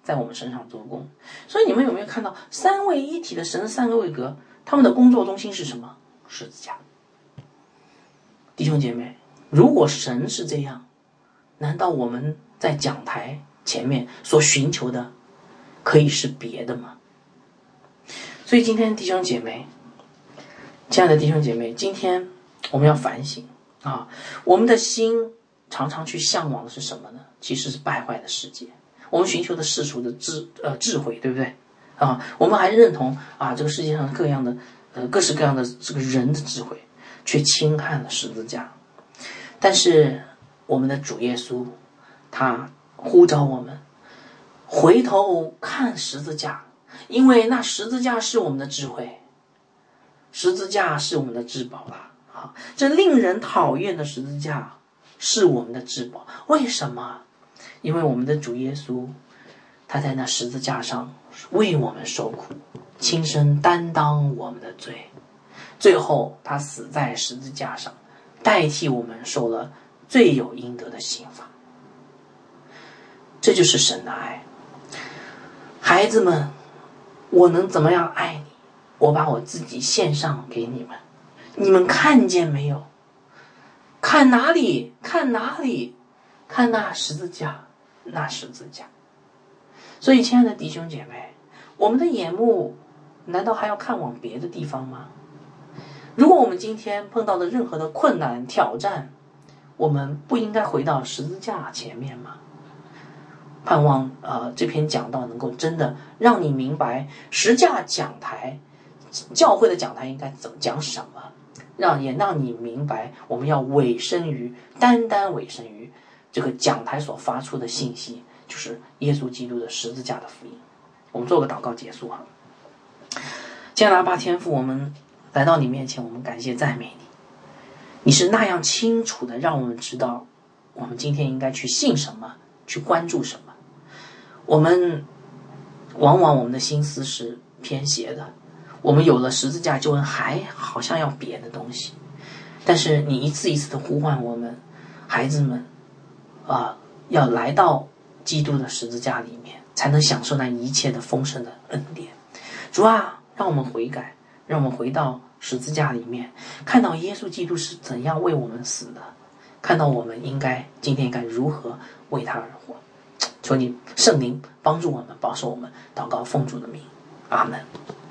在我们身上做工。所以你们有没有看到三位一体的神的三个位格，他们的工作中心是什么？十字架。弟兄姐妹，如果神是这样，难道我们在讲台前面所寻求的可以是别的吗？所以今天弟兄姐妹，亲爱的弟兄姐妹，今天我们要反省啊，我们的心常常去向往的是什么呢？其实是败坏的世界。我们寻求的世俗的智呃智慧，对不对啊？我们还认同啊这个世界上各样的呃各式各样的这个人的智慧，却轻看了十字架。但是我们的主耶稣，他呼召我们回头看十字架，因为那十字架是我们的智慧，十字架是我们的至宝了啊！这令人讨厌的十字架是我们的至宝。为什么？因为我们的主耶稣，他在那十字架上为我们受苦，亲身担当我们的罪，最后他死在十字架上，代替我们受了罪有应得的刑罚。这就是神的爱。孩子们，我能怎么样爱你？我把我自己献上给你们，你们看见没有？看哪里？看哪里？看那十字架，那十字架。所以亲爱的弟兄姐妹，我们的眼目难道还要看往别的地方吗？如果我们今天碰到的任何的困难挑战，我们不应该回到十字架前面吗？盼望呃这篇讲道能够真的让你明白十架讲台，教会的讲台应该怎么讲什么，让也让你明白我们要委身于单单委身于这个讲台所发出的信息，就是耶稣基督的十字架的福音。我们做个祷告结束哈。亲爱的阿爸天父，我们来到你面前，我们感谢赞美你，你是那样清楚的让我们知道我们今天应该去信什么，去关注什么。我们往往我们的心思是偏斜的，我们有了十字架救恩，还好像要别的东西。但是你一次一次的呼唤我们孩子们啊，要来到基督的十字架里面，才能享受那一切的丰盛的恩典。主啊，让我们悔改，让我们回到十字架里面，看到耶稣基督是怎样为我们死的，看到我们应该今天应该如何为他而活。求你圣灵帮助我们，保守我们，祷告奉主的名，阿门。